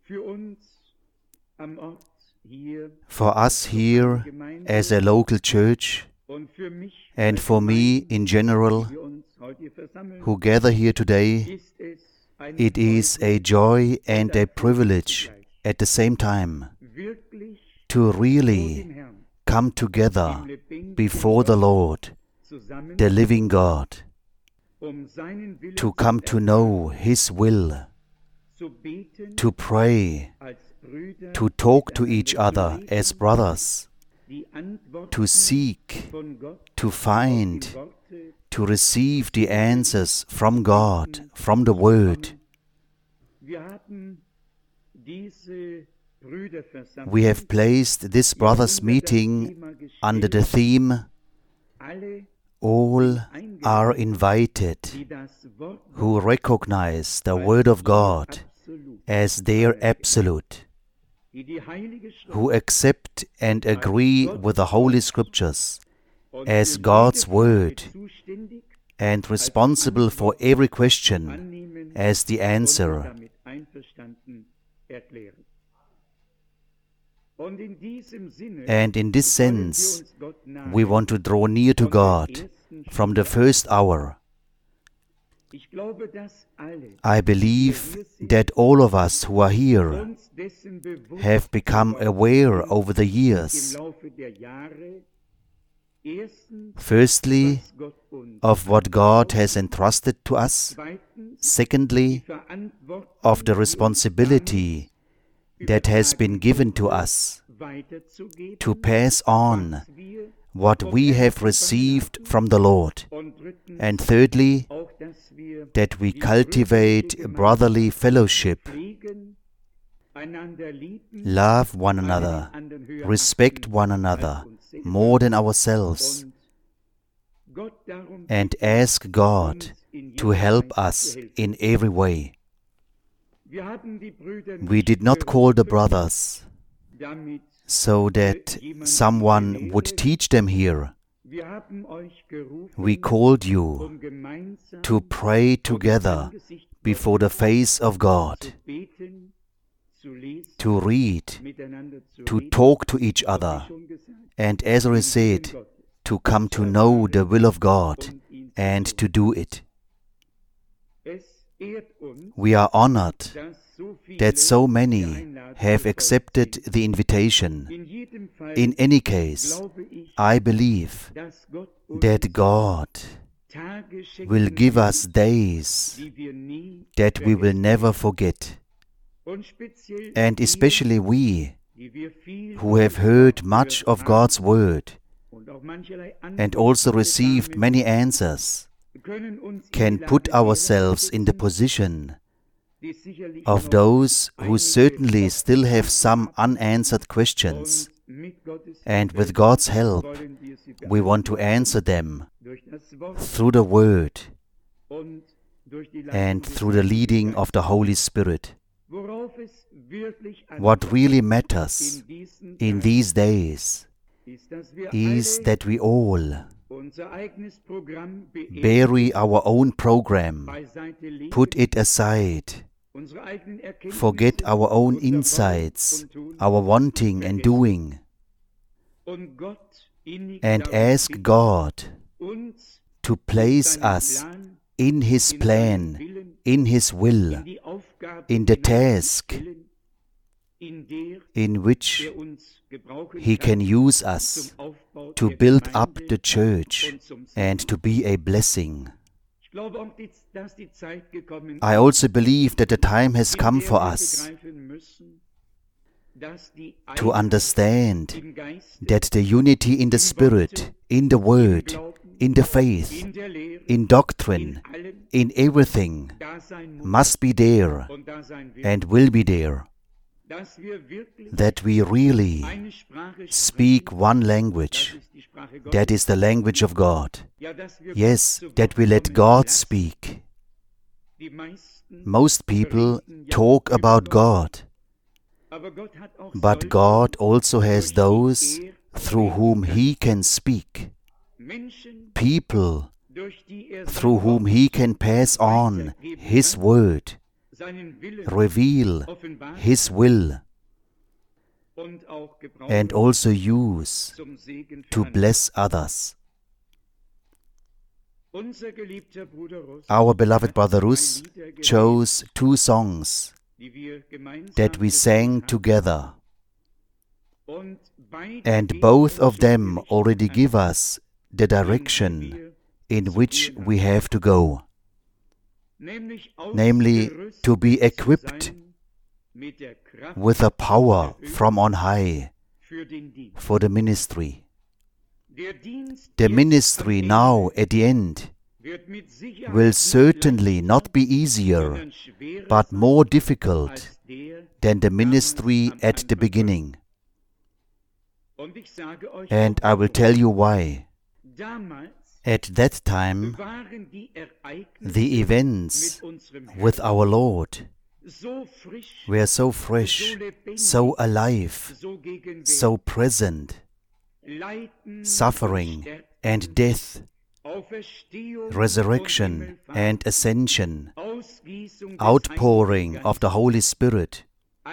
For us here as a local church, and for me in general, who gather here today, it is a joy and a privilege at the same time to really come together before the Lord, the living God, to come to know His will, to pray, to talk to each other as brothers, to seek, to find, to receive the answers from God, from the Word. We have placed this brothers' meeting under the theme, All are invited who recognize the Word of God as their absolute, who accept and agree with the Holy Scriptures as God's Word and responsible for every question as the answer. And in this sense, we want to draw near to God from the first hour. I believe that all of us who are here have become aware over the years, firstly, of what God has entrusted to us, secondly, of the responsibility that has been given to us to pass on what we have received from the Lord, and thirdly, that we cultivate brotherly fellowship, love one another, respect one another more than ourselves, and ask God to help us in every way. We did not call the brothers so that someone would teach them here. We called you to pray together before the face of God, to read, to talk to each other, and as I said, to come to know the will of God and to do it. We are honored that so many have accepted the invitation. In any case, I believe that God will give us days that we will never forget. And especially we, who have heard much of God's Word and also received many answers, can put ourselves in the position of those who certainly still have some unanswered questions, and with God's help, we want to answer them through the Word and through the leading of the Holy Spirit. What really matters in these days is that we all bury our own program, put it aside, forget our own insights, our wanting and doing, and ask God to place us in His plan, in His will, in the task in which He can use us to build up the church and to be a blessing. I also believe that the time has come for us to understand that the unity in the Spirit, in the Word, in the faith, in doctrine, in everything must be there and will be there. That we really speak one language, that is the language of God. Yes, that we let God speak. Most people talk about God, but God also has those through whom He can speak, people through whom He can pass on His word, reveal His will and also use to bless others. Our beloved Brother Rus chose 2 songs that we sang together, and both of them already give us the direction in which we have to go, namely to be equipped with a power from on high for the ministry. The ministry now at the end will certainly not be easier, but more difficult than the ministry at the beginning. And I will tell you why. At that time, the events with our Lord were so fresh, so alive, so present. Suffering and death, resurrection and ascension, outpouring of the Holy Spirit.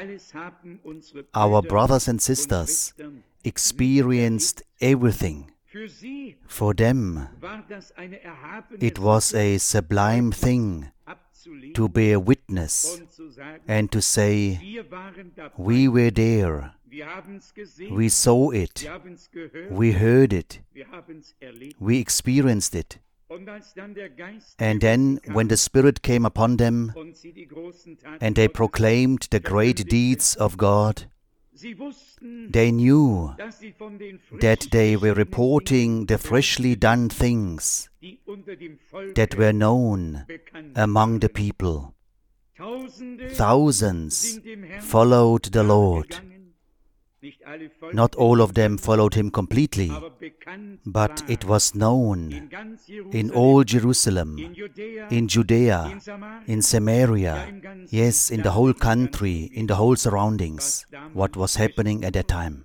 Our brothers and sisters experienced everything. For them, it was a sublime thing to bear witness and to say, we were there, we saw it, we heard it, we experienced it. And then when the Spirit came upon them and they proclaimed the great deeds of God, they knew that they were reporting the freshly done things that were known among the people. Thousands followed the Lord. Not all of them followed Him completely, but it was known in all Jerusalem, in Judea, in Samaria, yes, in the whole country, in the whole surroundings, what was happening at that time.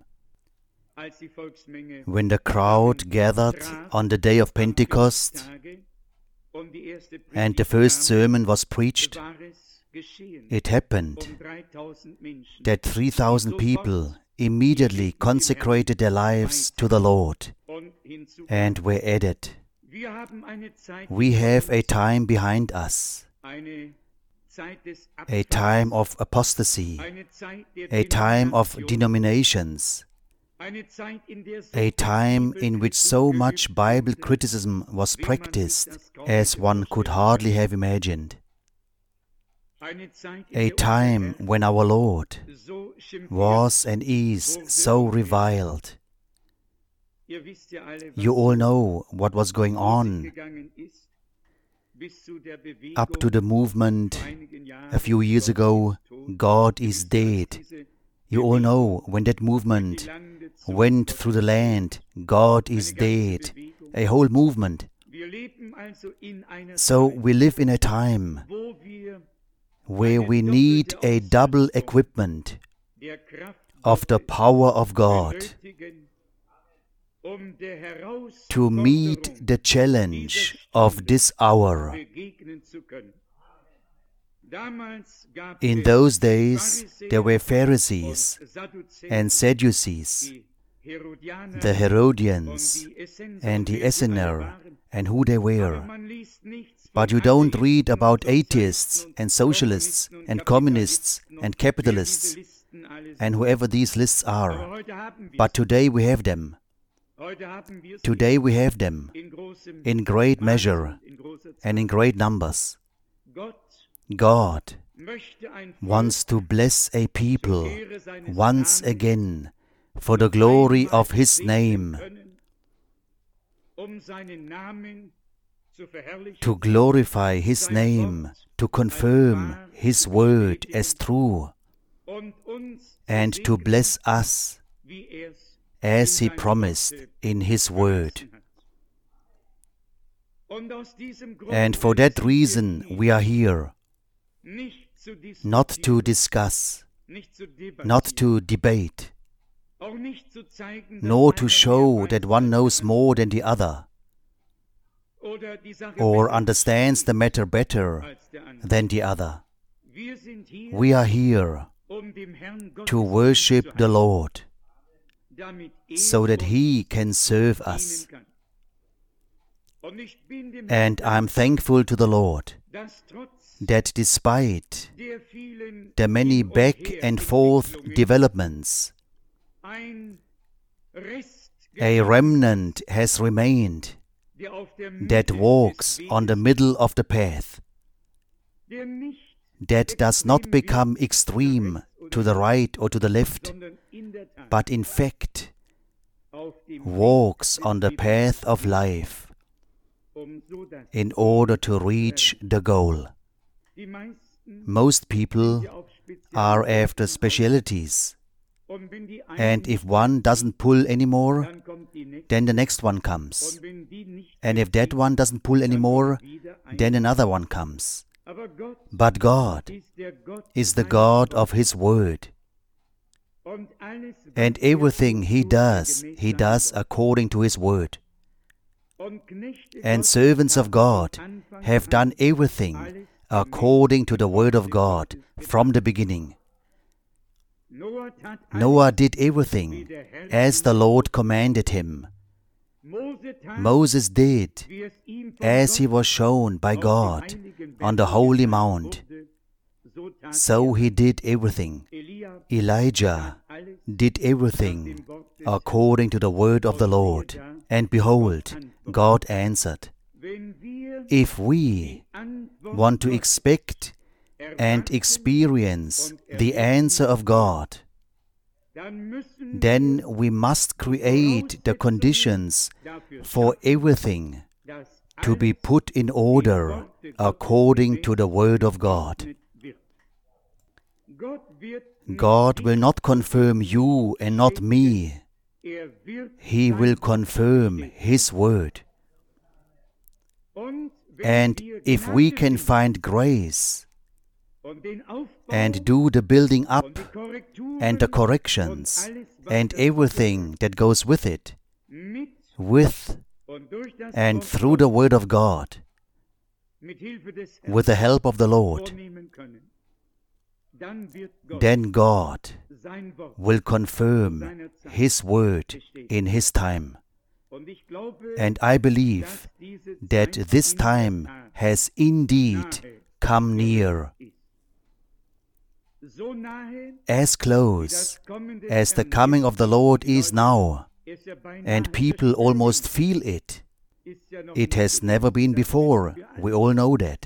When the crowd gathered on the day of Pentecost and the first sermon was preached, it happened that 3,000 people immediately consecrated their lives to the Lord and were added. We have a time behind us, a time of apostasy, a time of denominations, a time in which so much Bible criticism was practiced as one could hardly have imagined. A time when our Lord was and is so reviled. You all know what was going on up to the movement a few years ago, God is dead. You all know when that movement went through the land, God is dead, a whole movement. So we live in a time where we need a double equipment of the power of God to meet the challenge of this hour. In those days, there were Pharisees and Sadducees, the Herodians and the Essener, and who they were. But you don't read about atheists and socialists and communists and capitalists and whoever these lists are. But today we have them. Today we have them in great measure and in great numbers. God wants to bless a people once again for the glory of His name, to glorify His name, to confirm His word as true, and to bless us as He promised in His word. And for that reason we are here, not to discuss, not to debate, nor to show that one knows more than the other, or understands the matter better than the other. We are here to worship the Lord, so that He can serve us. And I'm thankful to the Lord that despite the many back and forth developments, a remnant has remained that walks on the middle of the path, that does not become extreme to the right or to the left, but in fact walks on the path of life in order to reach the goal. Most people are after specialities, and if one doesn't pull anymore, then the next one comes. And if that one doesn't pull anymore, then another one comes. But God is the God of His Word. And everything He does according to His Word. And servants of God have done everything according to the Word of God from the beginning. Noah did everything as the Lord commanded him. Moses did as he was shown by God on the holy mount. So he did everything. Elijah did everything according to the word of the Lord. And behold, God answered. If we want to expect and experience the answer of God, then we must create the conditions for everything to be put in order according to the Word of God. God will not confirm you and not me. He will confirm His Word. And if we can find grace and do the building up and the corrections and everything that goes with it, with and through the Word of God, with the help of the Lord, then God will confirm His Word in His time. And I believe that this time has indeed come near. As close as the coming of the Lord is now, and people almost feel it. It has never been before. We all know that.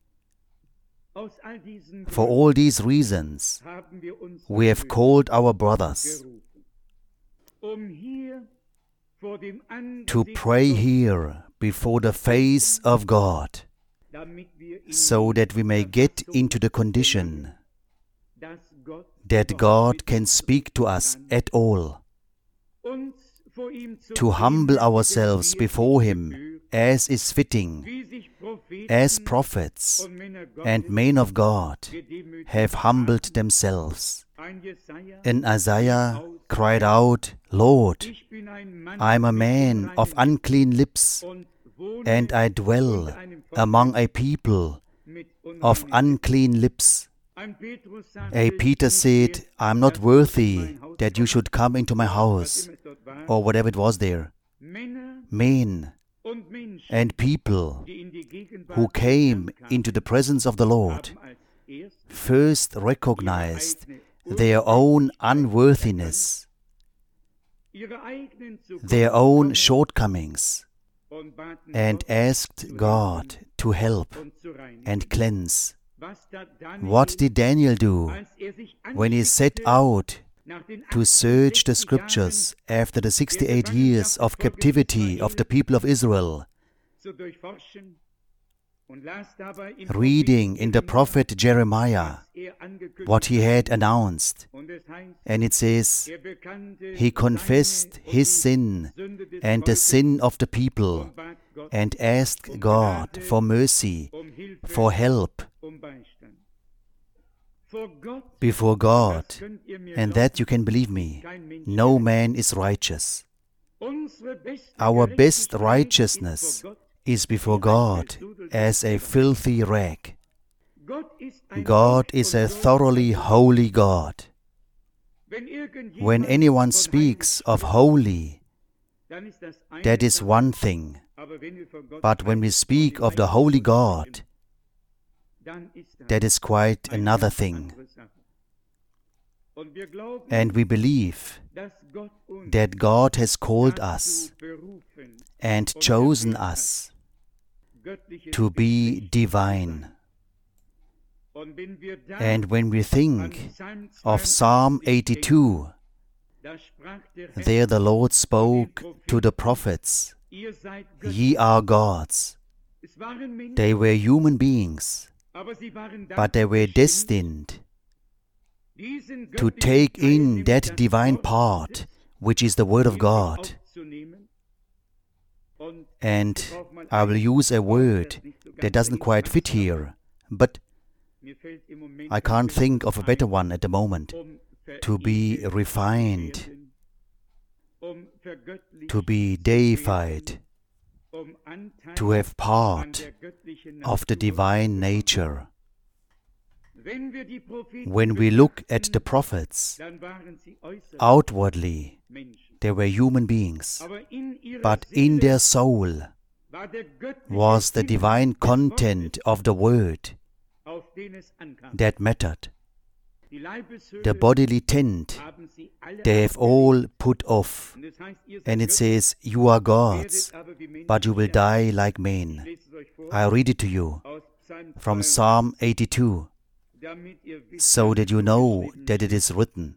For all these reasons, we have called our brothers to pray here before the face of God, so that we may get into the condition that God can speak to us at all, to humble ourselves before Him as is fitting, as prophets and men of God have humbled themselves. And Isaiah cried out, Lord, I am a man of unclean lips, and I dwell among a people of unclean lips. Peter said, I am not worthy that you should come into my house, or whatever it was there. Men and people who came into the presence of the Lord first recognized their own unworthiness, their own shortcomings, and asked God to help and cleanse. What did Daniel do when he set out to search the Scriptures after the 68 years of captivity of the people of Israel? Reading in the prophet Jeremiah what he had announced. And it says, he confessed his sin and the sin of the people and asked God for mercy, for help before God. And that you can believe me, no man is righteous. Our best righteousness is before God as a filthy rag. God is a thoroughly holy God. When anyone speaks of holy, that is one thing. But when we speak of the holy God, that is quite another thing. And we believe that God has called us and chosen us to be divine. And when we think of Psalm 82, there the Lord spoke to the prophets, "Ye are gods." They were human beings, but they were destined to take in that divine part, which is the Word of God. And I will use a word that doesn't quite fit here, but I can't think of a better one at the moment. To be refined, to be deified, to have part of the divine nature. When we look at the prophets, outwardly they were human beings, but in their soul was the divine content of the Word that mattered. The bodily tent they have all put off, and it says, "You are gods, but you will die like men." I read it to you from Psalm 82, so that you know that it is written.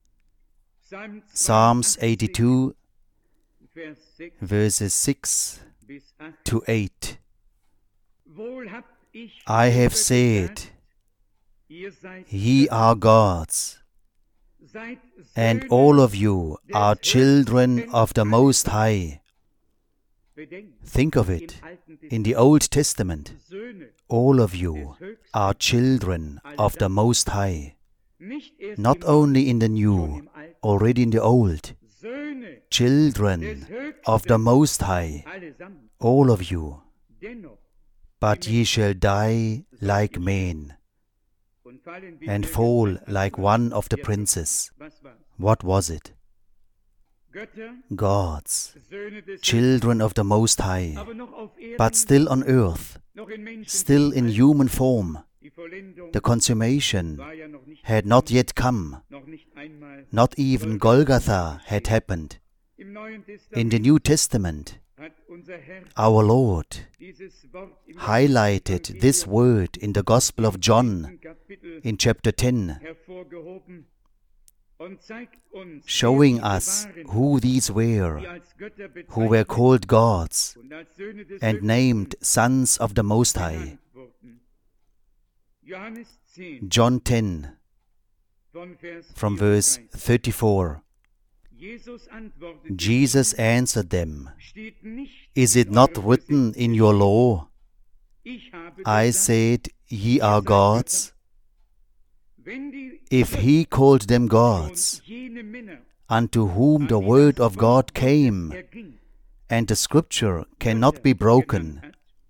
Psalms 82, verses 6 to 8. I have said, "Ye are gods, and all of you are children of the Most High." Think of it. In the Old Testament, all of you are children of the Most High. Not only in the New, already in the Old. Children of the Most High, all of you. But ye shall die like men, and fall like one of the princes. What was it? Gods, children of the Most High, but still on earth, still in human form. The consummation had not yet come. Not even Golgotha had happened. In the New Testament, our Lord highlighted this word in the Gospel of John in chapter 10, showing us who these were, who were called gods and named sons of the Most High. John 10, from verse 34. Jesus answered them, "Is it not written in your law, I said, ye are gods?" If he called them gods, unto whom the word of God came, and the scripture cannot be broken,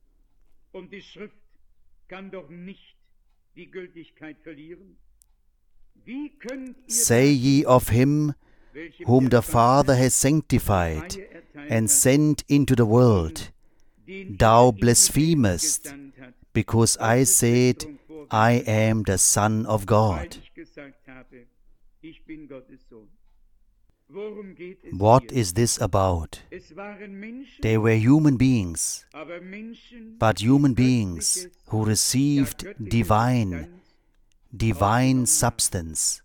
say ye of him whom the Father has sanctified and sent into the world, "Thou blasphemest, because I said, I am the Son of God." What is this about? They were human beings, but human beings who received divine substance.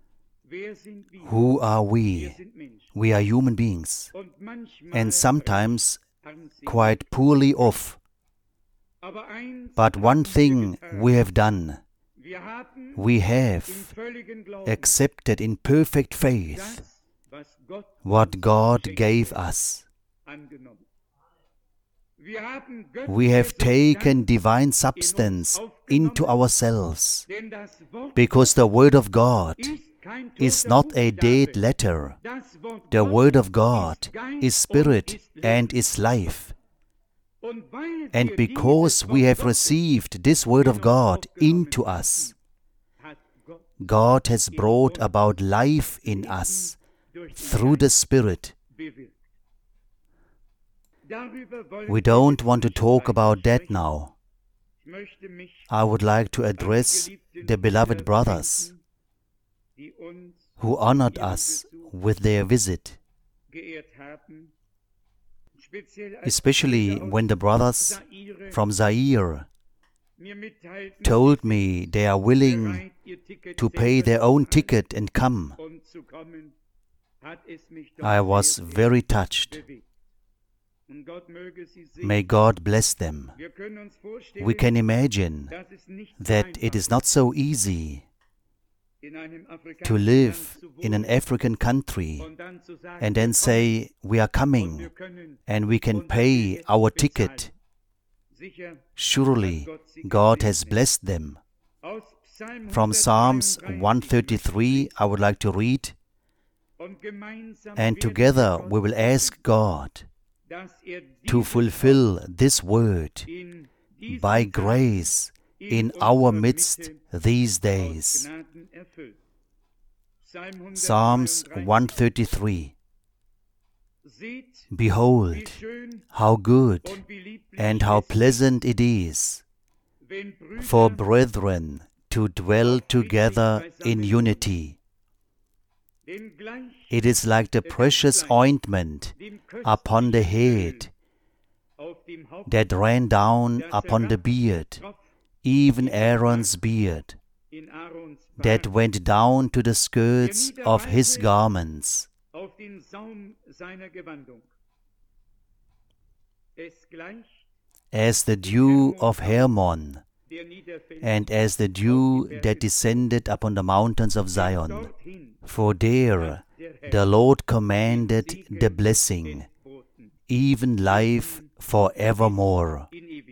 Who are we? We are human beings, and sometimes quite poorly off. But one thing we have done, we have accepted in perfect faith what God gave us. We have taken divine substance into ourselves, because the Word of God is not a dead letter. The Word of God is spirit and is life. And because we have received this Word of God into us, God has brought about life in us through the Spirit. We don't want to talk about that now. I would like to address the beloved brothers who honored us with their visit, especially when the brothers from Zaire told me they are willing to pay their own ticket and come. I was very touched. May God bless them. We can imagine that it is not so easy to live in an African country and then say, we are coming and we can pay our ticket. Surely God has blessed them. From Psalms 133, I would like to read, and together we will ask God to fulfill this word by grace in our midst these days. Psalms 133. Behold, how good and how pleasant it is for brethren to dwell together in unity. It is like the precious ointment upon the head that ran down upon the beard, even Aaron's beard, that went down to the skirts of his garments. As the dew of Hermon, and as the dew that descended upon the mountains of Zion. For there the Lord commanded the blessing, even life forevermore.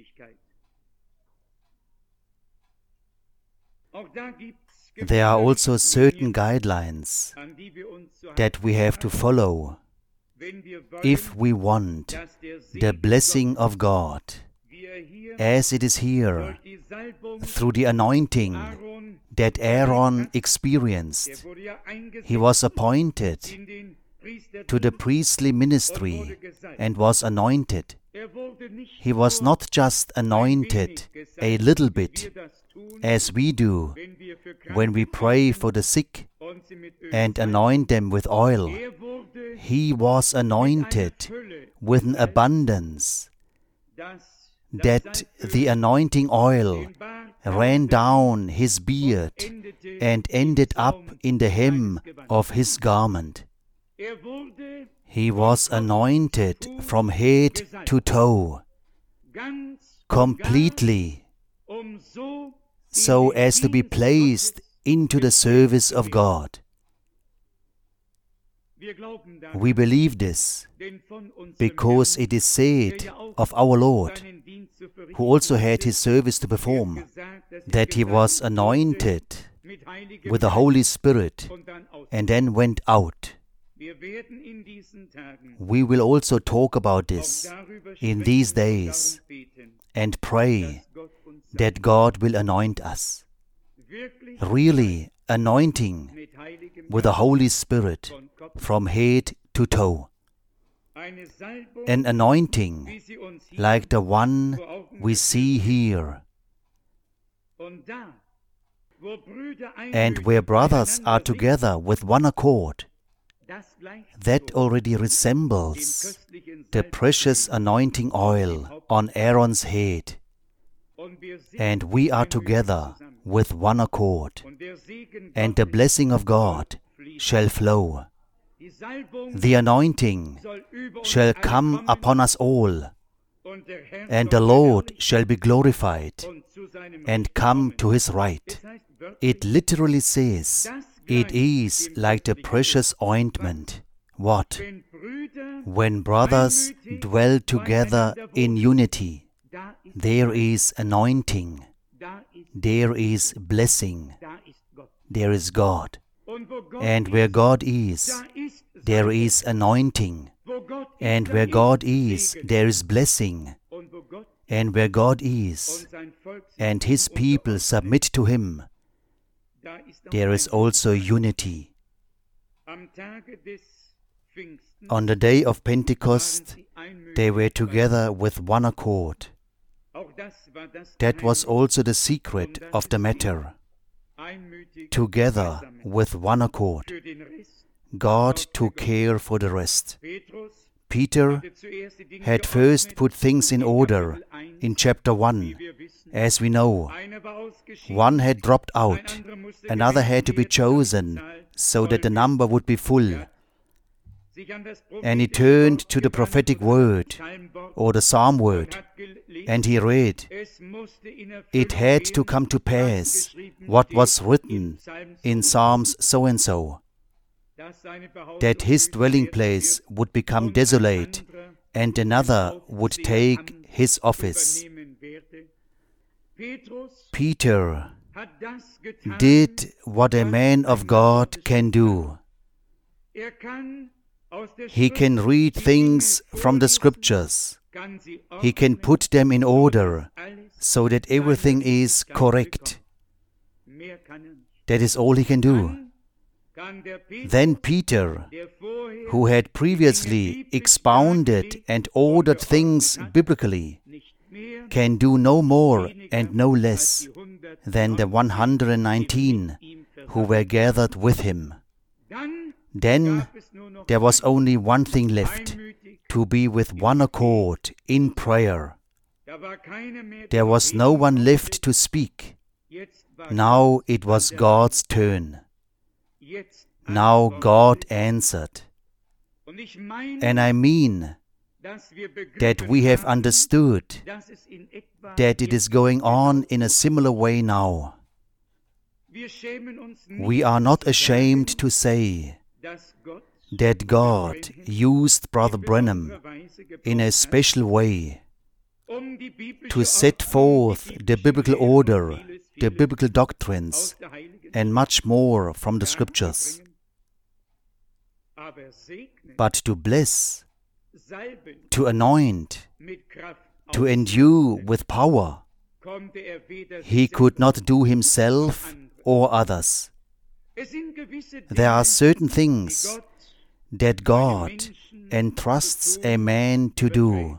There are also certain guidelines that we have to follow if we want the blessing of God, as it is here, through the anointing that Aaron experienced. He was appointed to the priestly ministry and was anointed. He was not just anointed a little bit, as we do when we pray for the sick and anoint them with oil. He was anointed with an abundance, that the anointing oil ran down his beard and ended up in the hem of his garment. He was anointed from head to toe, completely, so as to be placed into the service of God. We believe this because it is said of our Lord, who also had his service to perform, that he was anointed with the Holy Spirit and then went out. We will also talk about this in these days and pray that God will anoint us. Really, anointing with the Holy Spirit from head to toe. An anointing like the one we see here. And where brothers are together with one accord, that already resembles the precious anointing oil on Aaron's head. And we are together with one accord, and the blessing of God shall flow. The anointing shall come upon us all, and the Lord shall be glorified and come to his right. It literally says, it is like the precious ointment. What? When brothers dwell together in unity, there is anointing, there is blessing, there is God. And where God is, there is anointing. And where God is, there is blessing. And where God is, and His people submit to Him, there is also unity. On the day of Pentecost, they were together with one accord. That was also the secret of the matter. Together with one accord. God took care for the rest. Peter had first put things in order in chapter 1, as we know. One had dropped out, another had to be chosen so that the number would be full. And he turned to the prophetic word, or the psalm word, and he read, it had to come to pass what was written in Psalms so-and-so, that his dwelling place would become desolate, and another would take his office. Peter did what a man of God can do. He can read things from the Scriptures. He can put them in order so that everything is correct. That is all he can do. Then Peter, who had previously expounded and ordered things biblically, can do no more and no less than the 119 who were gathered with him. Then there was only one thing left, to be with one accord in prayer. There was no one left to speak. Now it was God's turn. Now God answered. And I mean that we have understood that it is going on in a similar way now. We are not ashamed to say that God used Brother Branham in a special way to set forth the biblical order, the biblical doctrines, and much more from the Scriptures. But to bless, to anoint, to endue with power, he could not do himself or others. There are certain things that God entrusts a man to do.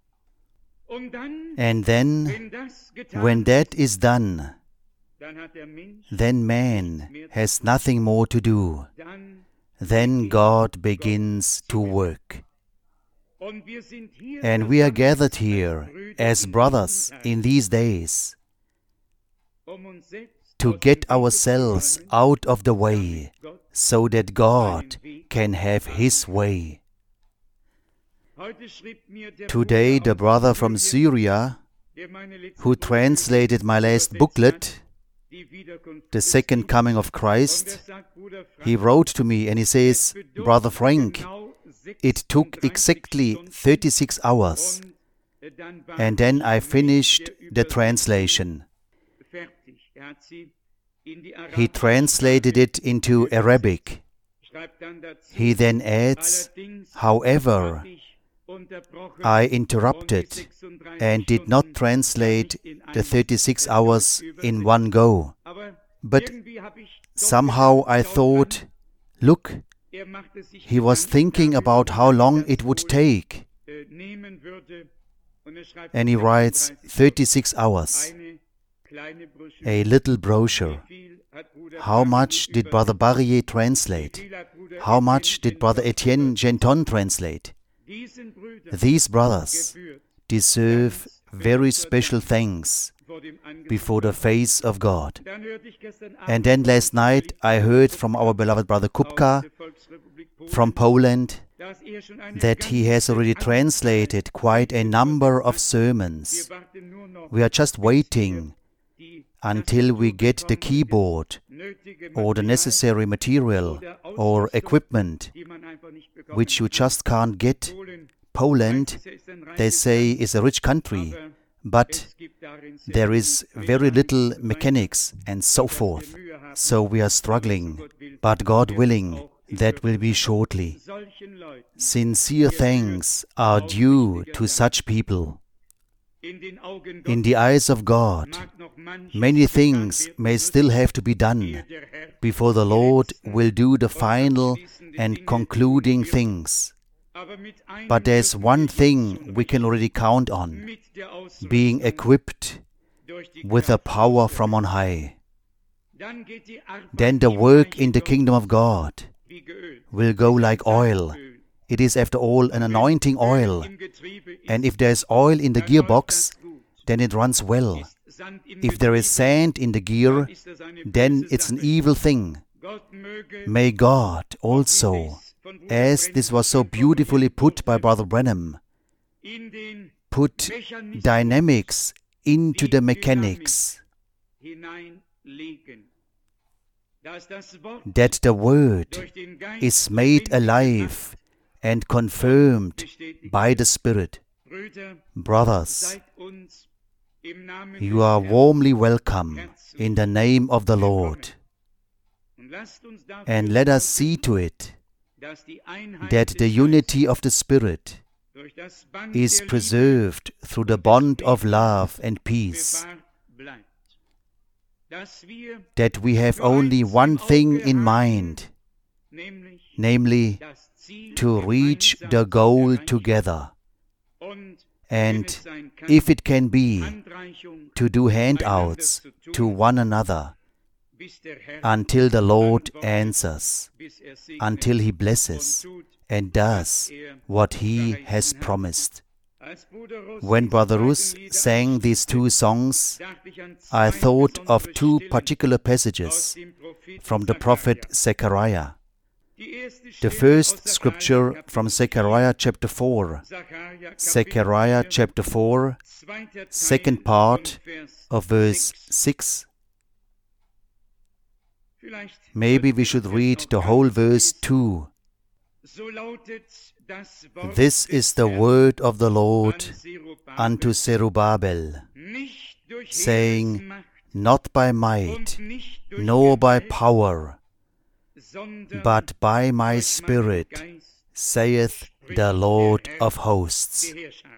And then, when that is done, then man has nothing more to do. Then God begins to work. And we are gathered here as brothers in these days to get ourselves out of the way so that God can have His way. Today the brother from Syria, who translated my last booklet, The Second Coming of Christ, he wrote to me and he says, Brother Frank, it took exactly 36 hours, and then I finished the translation. He translated it into Arabic. He then adds, however, I interrupted and did not translate the 36 hours in one go. But somehow I thought, look, he was thinking about how long it would take. And he writes 36 hours. A little brochure. How much did Brother Barrier translate? How much did Brother Etienne Genton translate? These brothers deserve very special thanks before the face of God. And then last night I heard from our beloved Brother Kupka from Poland that he has already translated quite a number of sermons. We are just waiting until we get the keyboard or the necessary material or equipment which you just can't get. Poland, they say, is a rich country, but there is very little mechanics and so forth. So we are struggling, but God willing, that will be shortly. Sincere thanks are due to such people. In the eyes of God, many things may still have to be done before the Lord will do the final and concluding things. But there's one thing we can already count on: being equipped with the power from on high. Then the work in the kingdom of God will go like oil. It is, after all, an anointing oil. And if there is oil in the gearbox, then it runs well. If there is sand in the gear, then it's an evil thing. May God also, as this was so beautifully put by Brother Branham, put dynamics into the mechanics, that the Word is made alive and confirmed by the Spirit. Brothers, you are warmly welcome in the name of the Lord. And let us see to it that the unity of the Spirit is preserved through the bond of love and peace, that we have only one thing in mind, namely to reach the goal together, and, if it can be, to do handouts to one another until the Lord answers, until He blesses and does what He has promised. When Brother Russ sang these two songs, I thought of two particular passages from the prophet Zechariah. The first scripture from Zechariah chapter 4. Zechariah chapter 4, second part of verse 6. Maybe we should read the whole verse too. This is the word of the Lord unto Zerubbabel, saying, not by might, nor by power, but by my Spirit, saith the Lord of hosts.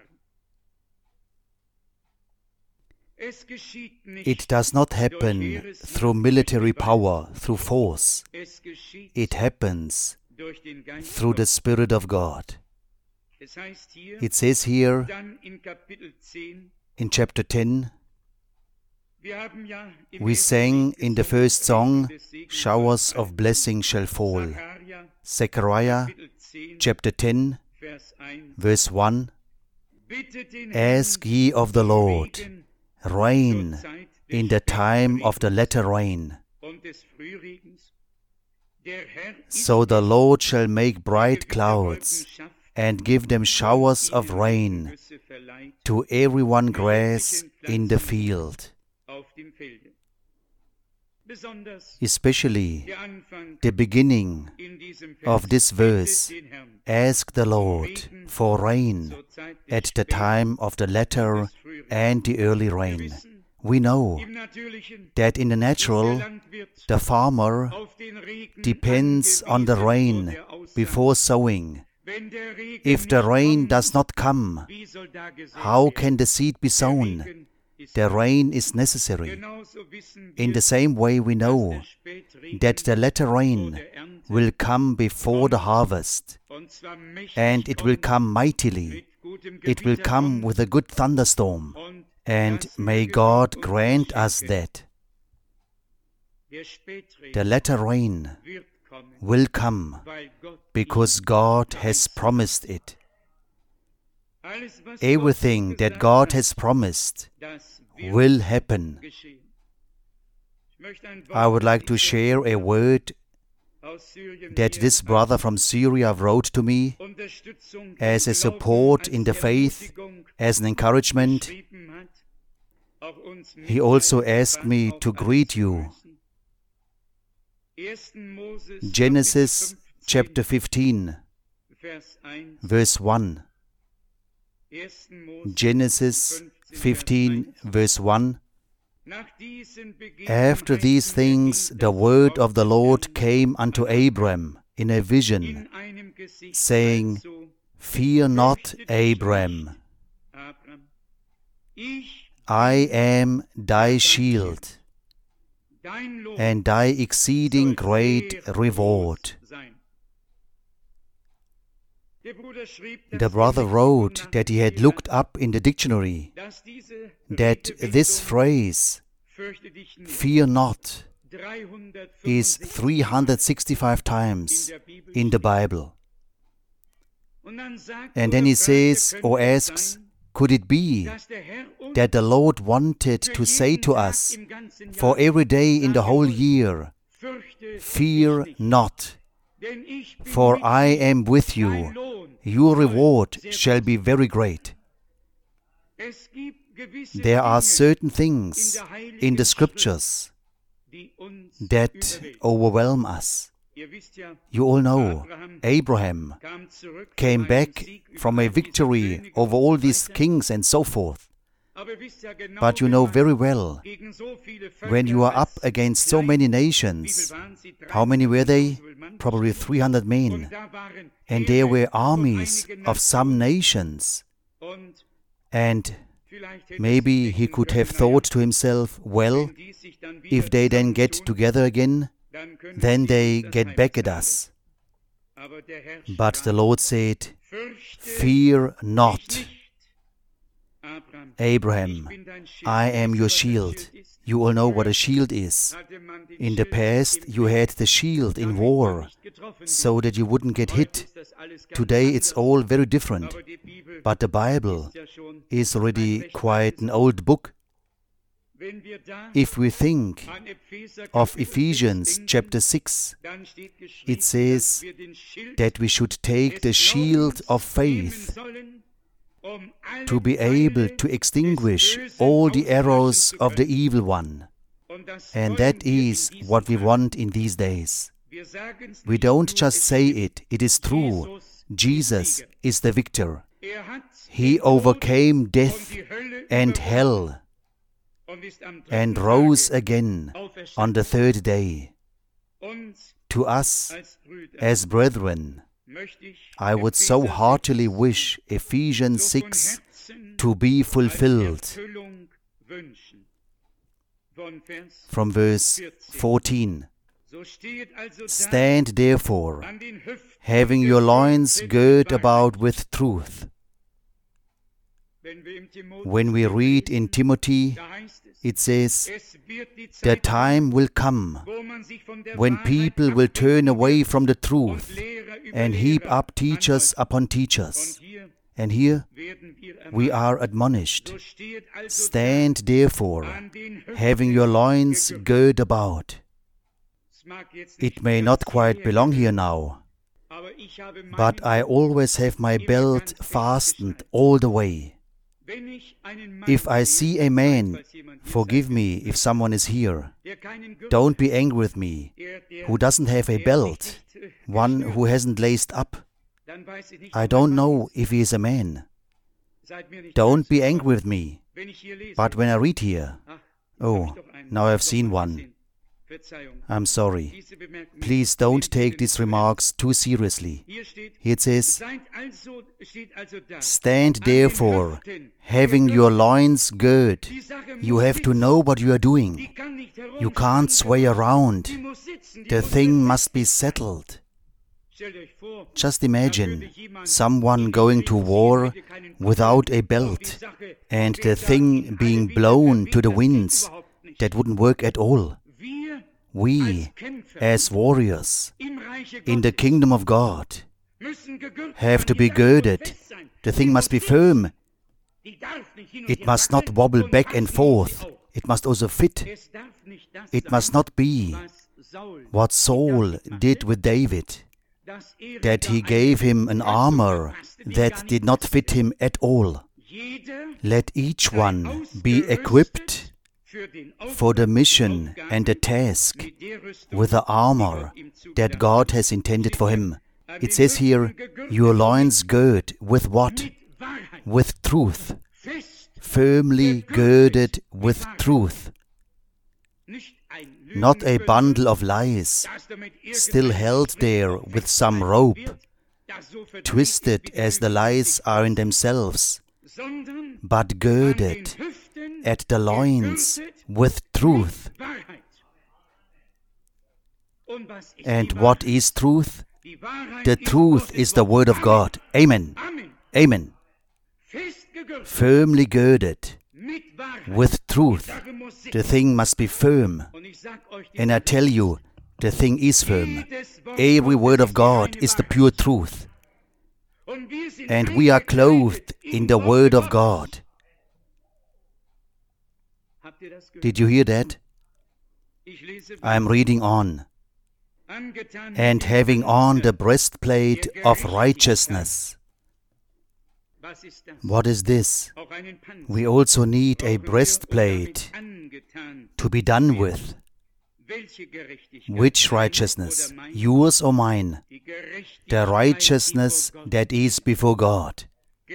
It does not happen through military power, through force. It happens through the Spirit of God. It says here in chapter 10, we sang in the first song, showers of blessing shall fall. Zechariah chapter 10, verse 1, ask ye of the Lord rain in the time of the latter rain. So the Lord shall make bright clouds and give them showers of rain to every one grass in the field. Especially the beginning of this verse, ask the Lord for rain at the time of the latter and the early rain. We know that in the natural, the farmer depends on the rain before sowing. If the rain does not come, how can the seed be sown? The rain is necessary. In the same way, we know that the latter rain will come before the harvest, and it will come mightily. It will come with a good thunderstorm, and may God grant us that. The latter rain will come because God has promised it. Everything that God has promised will happen. I would like to share a word that this brother from Syria wrote to me as a support in the faith, as an encouragement. He also asked me to greet you. Genesis chapter 15, verse 1. Genesis 15, verse 1. After these things the word of the Lord came unto Abram in a vision, saying, Fear not, Abram. I am thy shield, and thy exceeding great reward. The brother wrote that he had looked up in the dictionary that this phrase, fear not, is 365 times in the Bible. And then he says or asks, could it be that the Lord wanted to say to us for every day in the whole year, fear not, for I am with you, your reward shall be very great. There are certain things in the Scriptures that overwhelm us. You all know, Abraham came back from a victory over all these kings and so forth. But you know very well, when you are up against so many nations, how many were they? Probably 300 men. And there were armies of some nations. And maybe he could have thought to himself, well, if they then get together again, then they get back at us. But the Lord said, fear not, Abraham, I am your shield. You all know what a shield is. In the past, you had the shield in war, so that you wouldn't get hit. Today, it's all very different. But the Bible is already quite an old book. If we think of Ephesians chapter 6, it says that we should take the shield of faith to be able to extinguish all the arrows of the evil one. And that is what we want in these days. We don't just say it, it is true. Jesus is the victor. He overcame death and hell and rose again on the third day. To us, as brethren, I would so heartily wish Ephesians 6 to be fulfilled. From verse 14. Stand therefore, having your loins girt about with truth. When we read in Timothy, it says, the time will come when people will turn away from the truth and heap up teachers upon teachers. And here we are admonished, stand therefore, having your loins girt about. It may not quite belong here now, but I always have my belt fastened all the way. If I see a man, forgive me if someone is here, don't be angry with me, who doesn't have a belt, one who hasn't laced up, I don't know if he is a man. Don't be angry with me. But when I read here, oh, now I've seen one. I'm sorry. Please don't take these remarks too seriously. Here it says, stand therefore, having your loins girt. You have to know what you are doing. You can't sway around. The thing must be settled. Just imagine someone going to war without a belt and the thing being blown to the winds. That wouldn't work at all. We, as warriors in the kingdom of God, have to be girded. The thing must be firm. It must not wobble back and forth. It must also fit. It must not be what Saul did with David, that he gave him an armor that did not fit him at all. Let each one be equipped for the mission and the task with the armor that God has intended for him. It says here, your loins girt with what? With truth. Firmly girded with truth. Not a bundle of lies, still held there with some rope, twisted as the lies are in themselves, but girded at the loins with truth. And what is truth? The truth is the Word of God. Amen. Amen. Firmly girded with truth. The thing must be firm. And I tell you, the thing is firm. Every word of God is the pure truth. And we are clothed in the Word of God. Did you hear that? I am reading on. And having on the breastplate of righteousness. What is this? We also need a breastplate to be done with. Which righteousness? Yours or mine? The righteousness that is before God.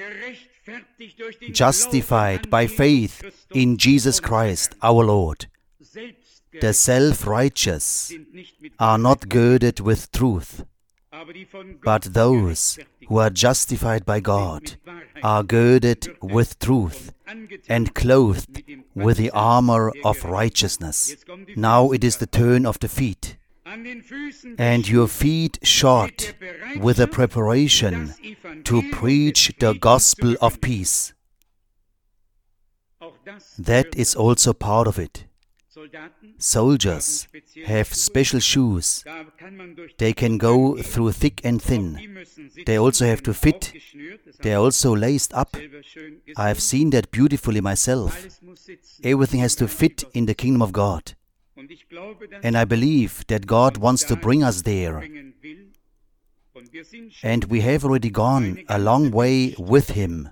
Justified by faith in Jesus Christ our Lord. The self-righteous are not girded with truth, but those who are justified by God are girded with truth and clothed with the armor of righteousness. Now it is the turn of the feet, and your feet shod with a preparation to preach the gospel of peace. That is also part of it. Soldiers have special shoes. They can go through thick and thin. They also have to fit. They are also laced up. I have seen that beautifully myself. Everything has to fit in the kingdom of God. And I believe that God wants to bring us there. And we have already gone a long way with Him.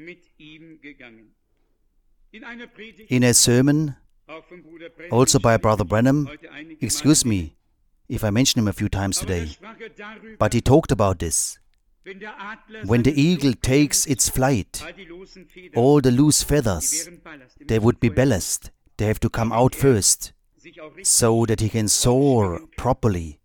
In a sermon, also by Brother Branham, excuse me if I mention him a few times today, but he talked about this. When the eagle takes its flight, all the loose feathers, they would be ballast. They have to come out first, so that he can soar properly.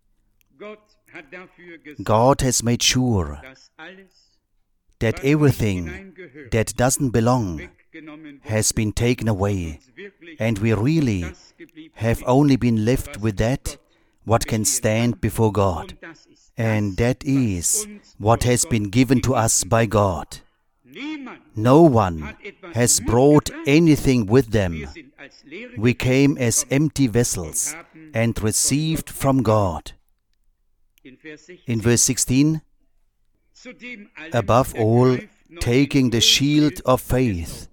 God has made sure that everything that doesn't belong has been taken away, and we really have only been left with that what can stand before God, and that is what has been given to us by God. No one has brought anything with them. We came as empty vessels and received from God. In verse 16, above all, taking the shield of faith.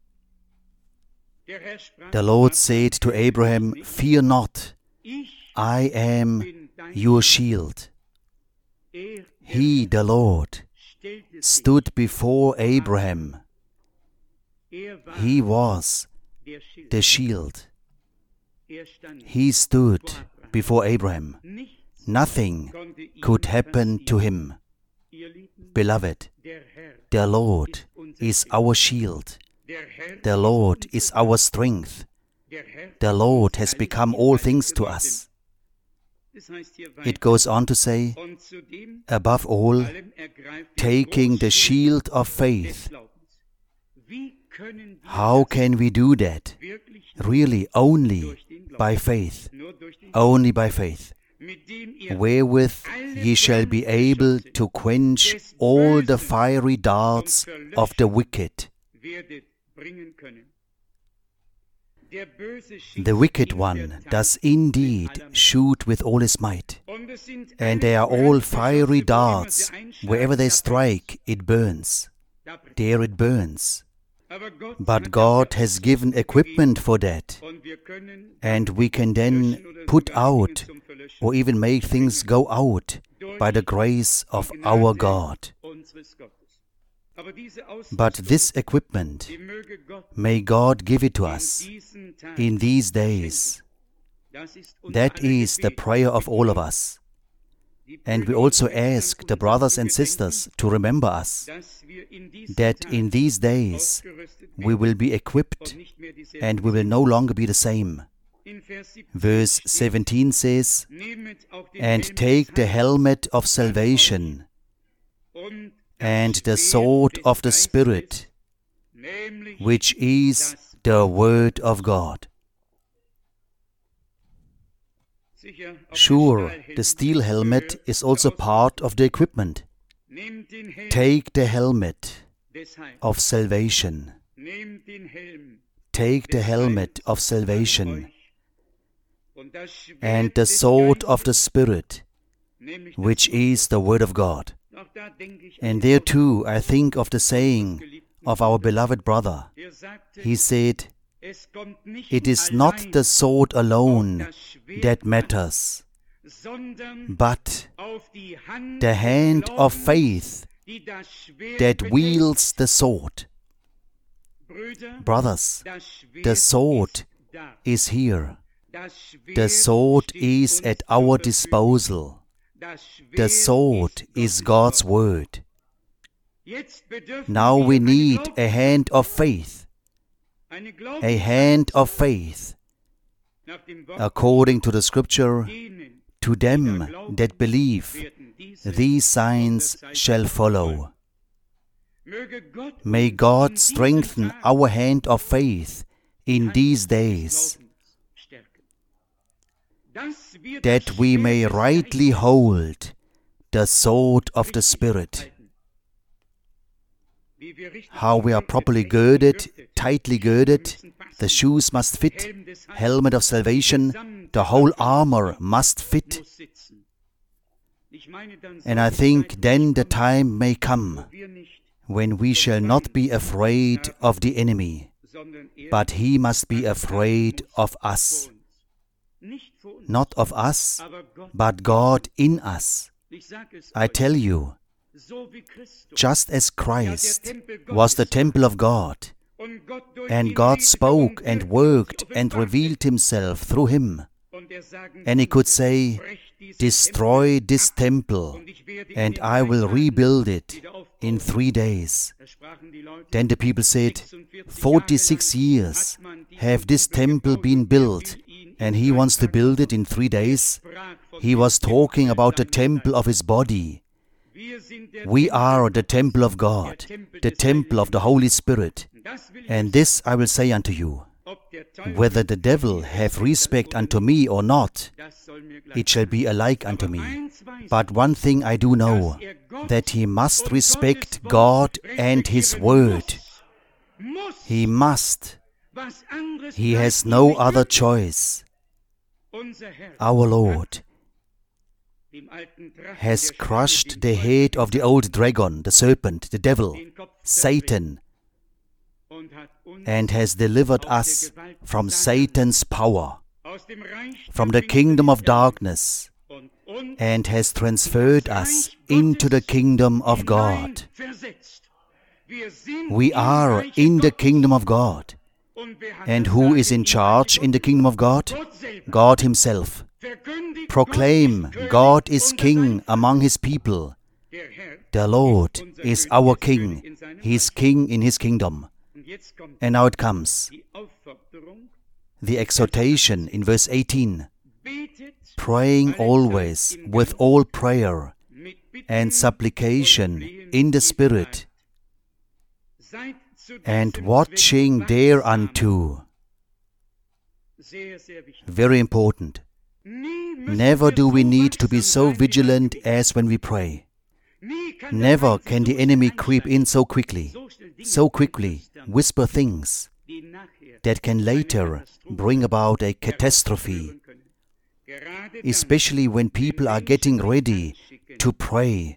The Lord said to Abraham, fear not, I am your shield. He, the Lord, stood before Abraham. He was the shield. He stood before Abraham. Nothing could happen to him. Beloved, the Lord is our shield. The Lord is our strength. The Lord has become all things to us. It goes on to say, above all, taking the shield of faith. How can we do that? Really, only by faith. Only by faith. Wherewith ye shall be able to quench all the fiery darts of the wicked. The wicked one does indeed shoot with all his might, and they are all fiery darts. Wherever they strike, it burns. There it burns. But God has given equipment for that, and we can then put out or even make things go out by the grace of our God. But this equipment, may God give it to us in these days. That is the prayer of all of us. And we also ask the brothers and sisters to remember us, that in these days we will be equipped and we will no longer be the same. Verse 17 says, and take the helmet of salvation and the sword of the Spirit, which is the Word of God. Sure, the steel helmet is also part of the equipment. Take the helmet of salvation. Take the helmet of salvation and the sword of the Spirit, which is the Word of God. And there too I think of the saying of our beloved brother. He said, "It is not the sword alone that matters, but the hand of faith that wields the sword." Brothers, the sword is here. The sword is at our disposal. The sword is God's Word. Now we need a hand of faith. A hand of faith. According to the Scripture, to them that believe, these signs shall follow. May God strengthen our hand of faith in these days, that we may rightly hold the sword of the Spirit. How we are properly girded, tightly girded, the shoes must fit, helmet of salvation, the whole armor must fit. And I think then the time may come when we shall not be afraid of the enemy, but he must be afraid of us. Not of us, but God in us. I tell you, just as Christ was the temple of God, and God spoke and worked and revealed Himself through Him, and He could say, "Destroy this temple, and I will rebuild it in 3 days." Then the people said, 46 years have this temple been built, and He wants to build it in 3 days? He was talking about the temple of His body. We are the temple of God, the temple of the Holy Spirit. And this I will say unto you, whether the devil have respect unto me or not, it shall be alike unto me. But one thing I do know, that he must respect God and His Word. He must. He has no other choice. Our Lord has crushed the head of the old dragon, the serpent, the devil, Satan, and has delivered us from Satan's power, from the kingdom of darkness, and has transferred us into the kingdom of God. We are in the kingdom of God. And who is in charge in the kingdom of God? God Himself. Proclaim, God is King among His people. The Lord is our King. He is King in His kingdom. And now it comes. The exhortation in verse 18. Praying always with all prayer and supplication in the Spirit, and watching thereunto. Very important. Never do we need to be so vigilant as when we pray. Never can the enemy creep in so quickly, whisper things that can later bring about a catastrophe, especially when people are getting ready to pray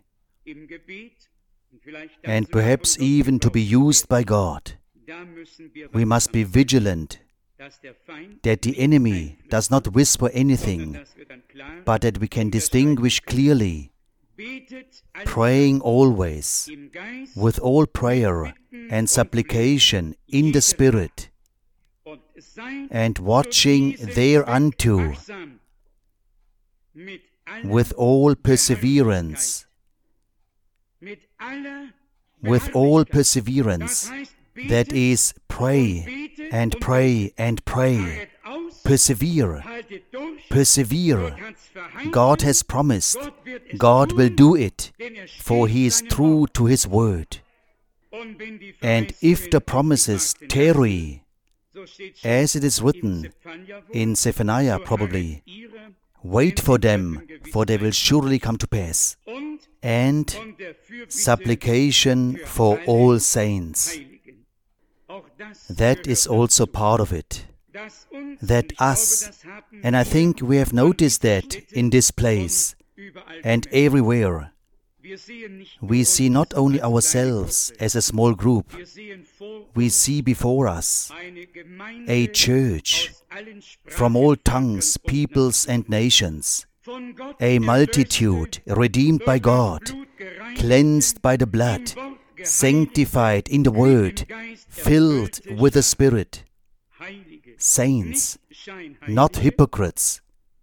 and perhaps even to be used by God. We must be vigilant that the enemy does not whisper anything, but that we can distinguish clearly, praying always with all prayer and supplication in the Spirit, and watching thereunto with all perseverance. With all perseverance, that is, pray and pray and pray. Persevere. Persevere. God has promised. God will do it, for He is true to His word. And if the promises tarry, as it is written in Zephaniah probably, wait for them, for they will surely come to pass. And supplication for all saints. That is also part of it. That us, and I think we have noticed that in this place and everywhere, we see not only ourselves as a small group, we see before us a church from all tongues, peoples and nations, a multitude redeemed by God, cleansed by the blood, sanctified in the Word, filled with the Spirit, saints, not hypocrites,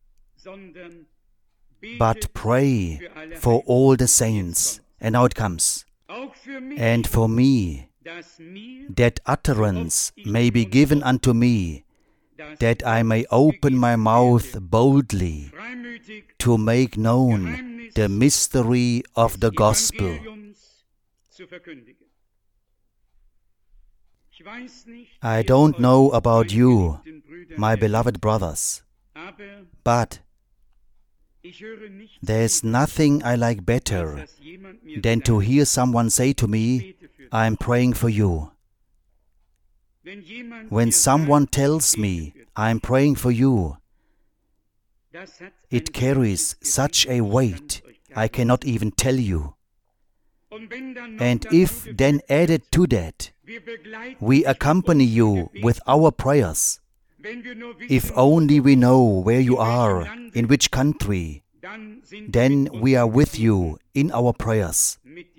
but pray for all the saints. And now it comes. And for me, that utterance may be given unto me, that I may open my mouth boldly to make known the mystery of the gospel. I don't know about you, my beloved brothers, but there's nothing I like better than to hear someone say to me, I'm praying for you. When someone tells me, I'm praying for you, it carries such a weight, I cannot even tell you. And if then added to that, we accompany you with our prayers, if only we know where you are, in which country, then we are with you in our prayers.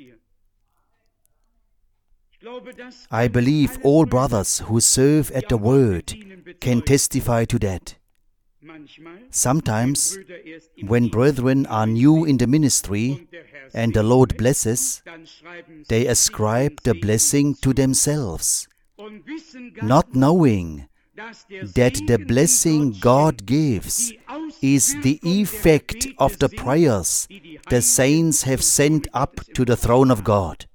I believe all brothers who serve at the Word can testify to that. Sometimes, when brethren are new in the ministry and the Lord blesses, they ascribe the blessing to themselves, not knowing that the blessing God gives is the effect of the prayers the saints have sent up to the throne of God.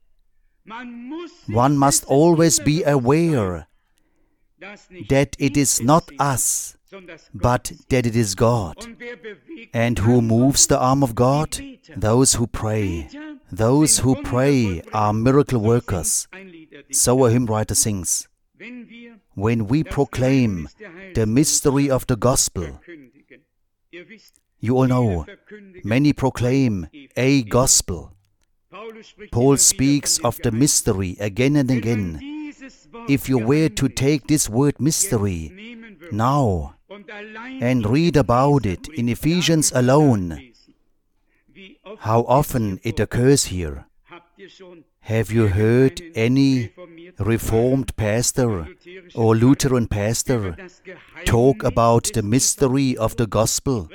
One must always be aware that it is not us, but that it is God. And who moves the arm of God? Those who pray. Those who pray are miracle workers. So a hymn writer sings. When we proclaim the mystery of the gospel, you all know, many proclaim a gospel. Paul speaks of the mystery again and again. If you were to take this word mystery now and read about it in Ephesians alone, how often it occurs here. Have you heard any Reformed pastor or Lutheran pastor talk about the mystery of the gospel?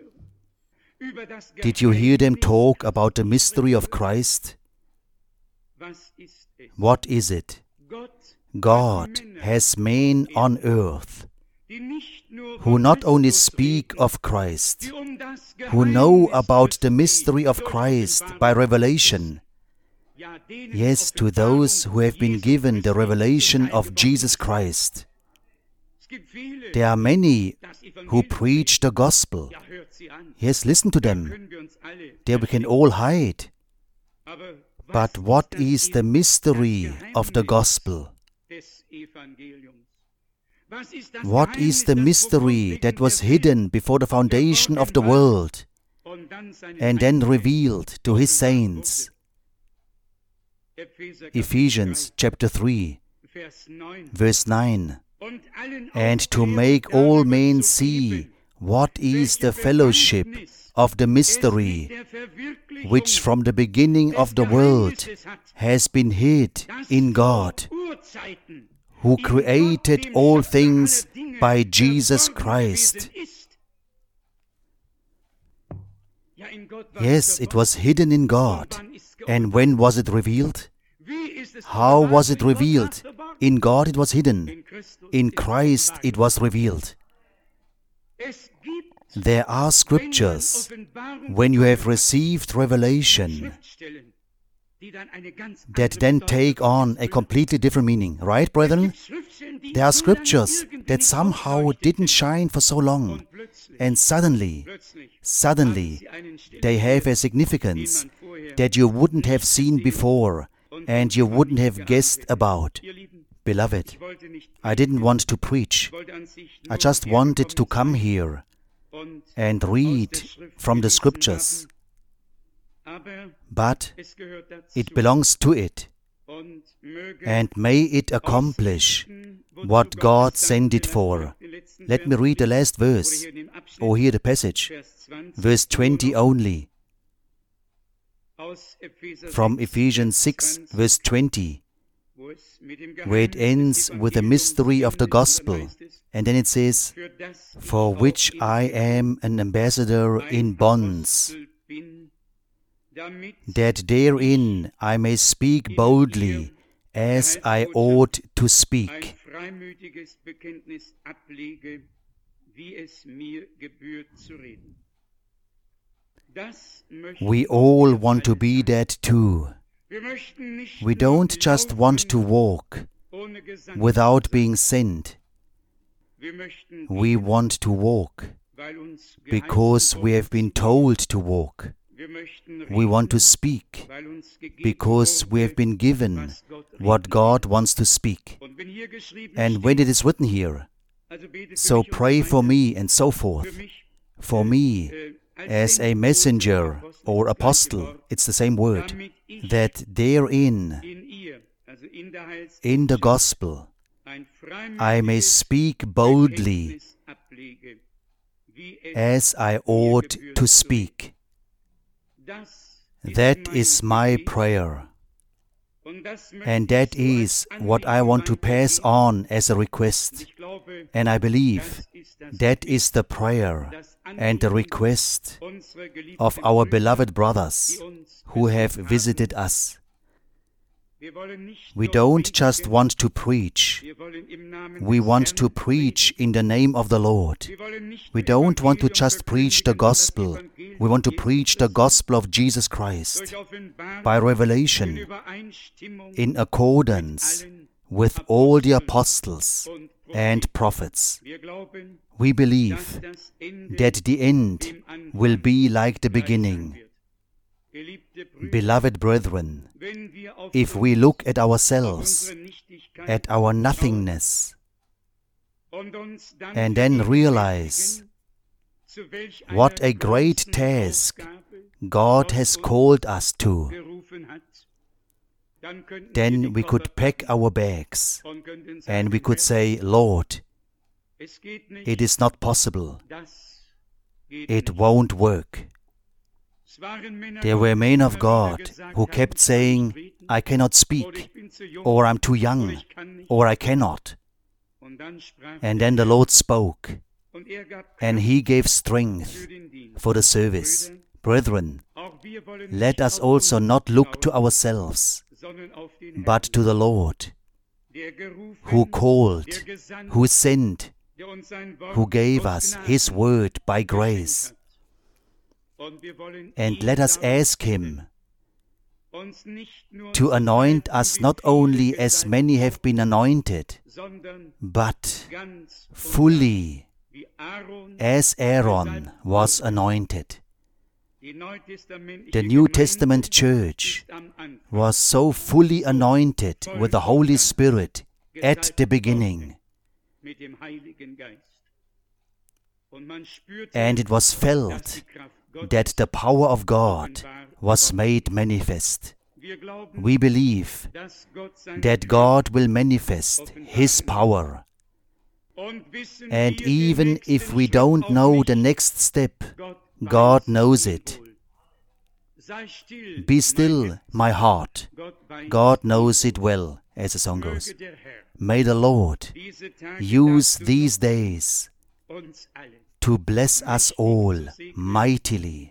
Did you hear them talk about the mystery of Christ? What is it? God has men on earth who not only speak of Christ, who know about the mystery of Christ by revelation. Yes, to those who have been given the revelation of Jesus Christ. There are many who preach the gospel. Yes, listen to them. There we can all hide. But what is the mystery of the gospel? What is the mystery that was hidden before the foundation of the world and then revealed to His saints? Ephesians chapter 3, verse 9. And to make all men see what is the fellowship of the mystery, which from the beginning of the world has been hid in God, who created all things by Jesus Christ. Yes, it was hidden in God. And when was it revealed? How was it revealed? In God it was hidden. In Christ it was revealed. There are scriptures. When you have received revelation, that then take on a completely different meaning. Right, brethren? There are scriptures that somehow didn't shine for so long, and suddenly, they have a significance that you wouldn't have seen before and you wouldn't have guessed about. Beloved, I didn't want to preach. I just wanted to come here and read from the scriptures. But it belongs to it, and may it accomplish what God sent it for. Let me read the last verse, or hear the passage, verse 20 only, from Ephesians 6, verse 20, where it ends with the mystery of the gospel. And then it says, "For which I am an ambassador in bonds, that therein I may speak boldly as I ought to speak." We all want to be that too. We don't just want to walk without being sent. We want to walk because we have been told to walk. We want to speak because we have been given what God wants to speak. And when it is written here, so pray for me and so forth, for me as a messenger or apostle, it's the same word, that therein, in the gospel, I may speak boldly as I ought to speak. That is my prayer. And that is what I want to pass on as a request. And I believe that is the prayer and the request of our beloved brothers who have visited us. We don't just want to preach. We want to preach in the name of the Lord. We don't want to just preach the gospel. We want to preach the gospel of Jesus Christ by revelation, in accordance with all the apostles and prophets. We believe that the end will be like the beginning. Beloved brethren, if we look at ourselves, at our nothingness, and then realize what a great task God has called us to, then we could pack our bags and we could say, "Lord, it is not possible. It won't work." There were men of God who kept saying, "I cannot speak," or "I'm too young," or "I cannot." And then the Lord spoke, and He gave strength for the service. Brethren, let us also not look to ourselves, but to the Lord, who called, who sent, who gave us His word by grace. And let us ask Him to anoint us not only as many have been anointed, but fully as Aaron was anointed. The New Testament church was so fully anointed with the Holy Spirit at the beginning. And it was felt that the power of God was made manifest. We believe that God will manifest His power. And even if we don't know the next step, God knows it. "Be still, my heart. God knows it well," as the song goes. May the Lord use these days to bless us all mightily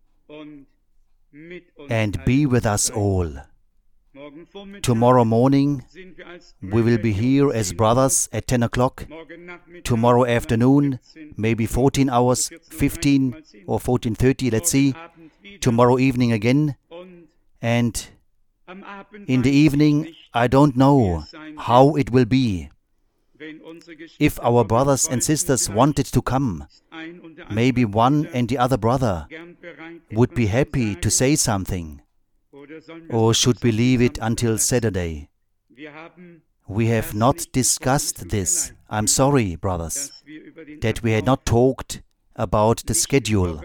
and be with us all. Tomorrow morning we will be here as brothers at 10 o'clock. Tomorrow afternoon, maybe 14 hours, 15 or 14:30, let's see. Tomorrow evening again. And In the evening, I don't know how it will be. If our brothers and sisters wanted to come, maybe one and the other brother would be happy to say something. Or should we leave it until Saturday? We have not discussed this. I'm sorry, brothers, that we had not talked about the schedule.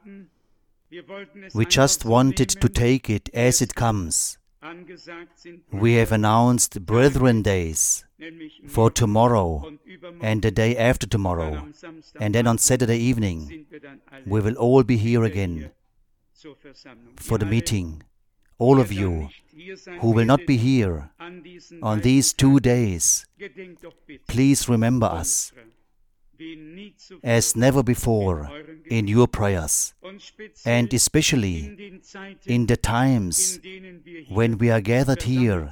We just wanted to take it as it comes. We have announced Brethren Days for tomorrow and the day after tomorrow. And then on Saturday evening, we will all be here again for the meeting. All of you who will not be here on these 2 days, please remember us as never before in your prayers, and especially in the times when we are gathered here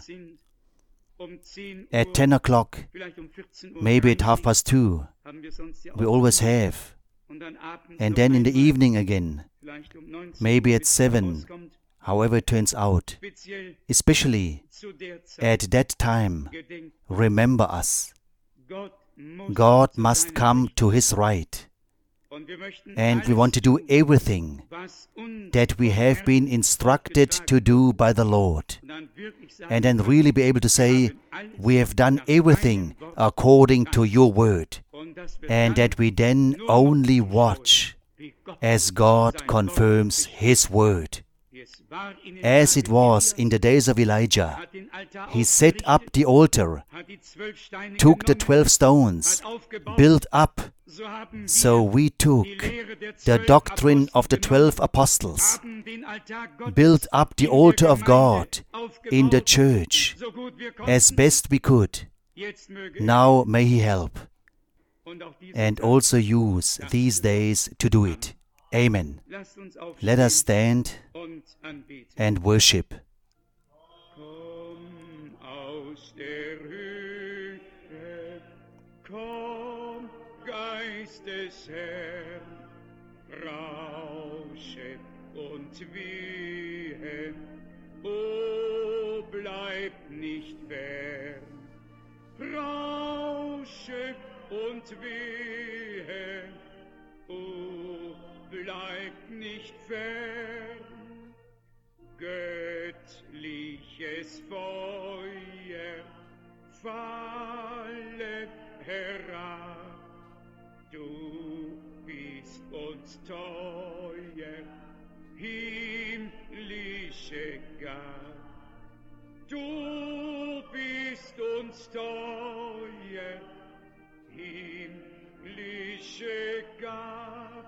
at 10 o'clock, maybe at 2:30. We always have. And then in the evening again, maybe at 7, however it turns out. Especially at that time, remember us. God must come to His right. And we want to do everything that we have been instructed to do by the Lord. And then really be able to say, we have done everything according to your word. And that we then only watch as God confirms His word. As it was in the days of Elijah, he set up the altar, took the 12 stones, built up. So we took the doctrine of the 12 apostles, built up the altar of God in the church as best we could. Now may He help and also use these days to do it. Amen. Let us stand and worship. Komm aus der Höhe, komm, Geist des Herrn, rausche und wehe, o bleib nicht fern, rausche und wehe, o bleib nicht fern, göttliches Feuer, falle herab, du bist uns teuer, himmlische Gabe, du bist uns teuer, himmlische Gabe,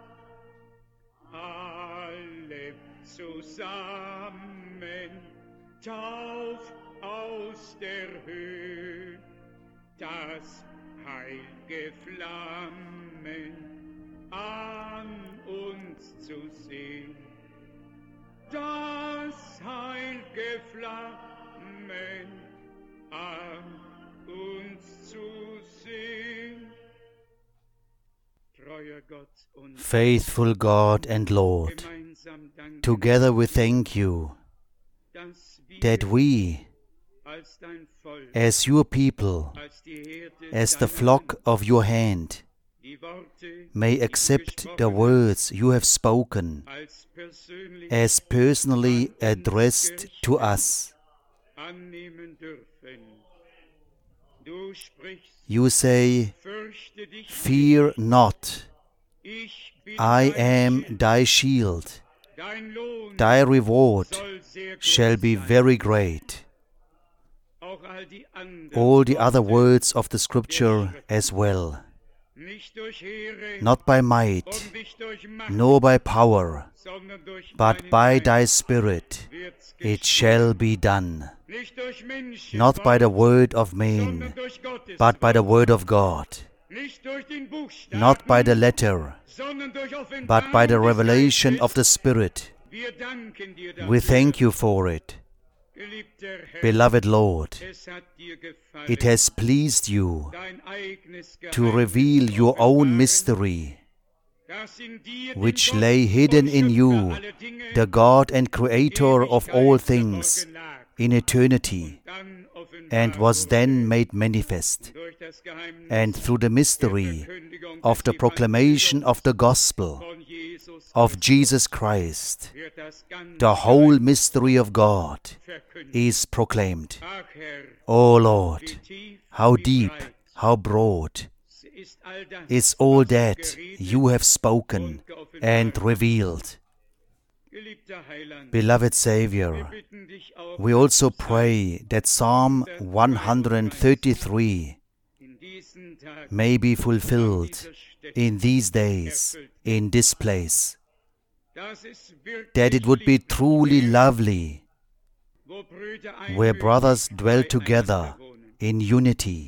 alle zusammen, tauf aus der Höhe, das heilge Flammen an uns zu sehen, das heilge Flammen an uns zu sehen. Faithful God and Lord, together we thank you that we, as your people, as the flock of your hand, may accept the words you have spoken as personally addressed to us. You say, fear not, I am thy shield, thy reward shall be very great. All the other words of the Scripture as well. Not by might, nor by power, but by thy Spirit it shall be done. Not by the word of man, but by the word of God. Not by the letter, but by the revelation of the Spirit. We thank you for it. Beloved Lord, it has pleased you to reveal your own mystery, which lay hidden in you, the God and Creator of all things, in eternity and was then made manifest. And through the mystery of the proclamation of the gospel of Jesus Christ, the whole mystery of God is proclaimed. O Lord, how deep, how broad is all that you have spoken and revealed. Beloved Savior, we also pray that Psalm 133 may be fulfilled in these days, in this place, that it would be truly lovely where brothers dwell together in unity.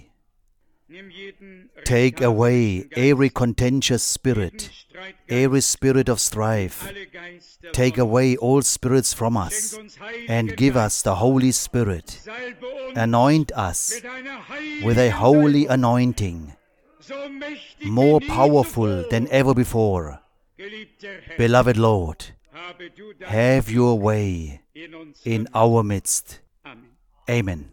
Take away every contentious spirit, every spirit of strife. Take away all spirits from us and give us the Holy Spirit. Anoint us with a holy anointing, more powerful than ever before. Beloved Lord, have your way in our midst. Amen.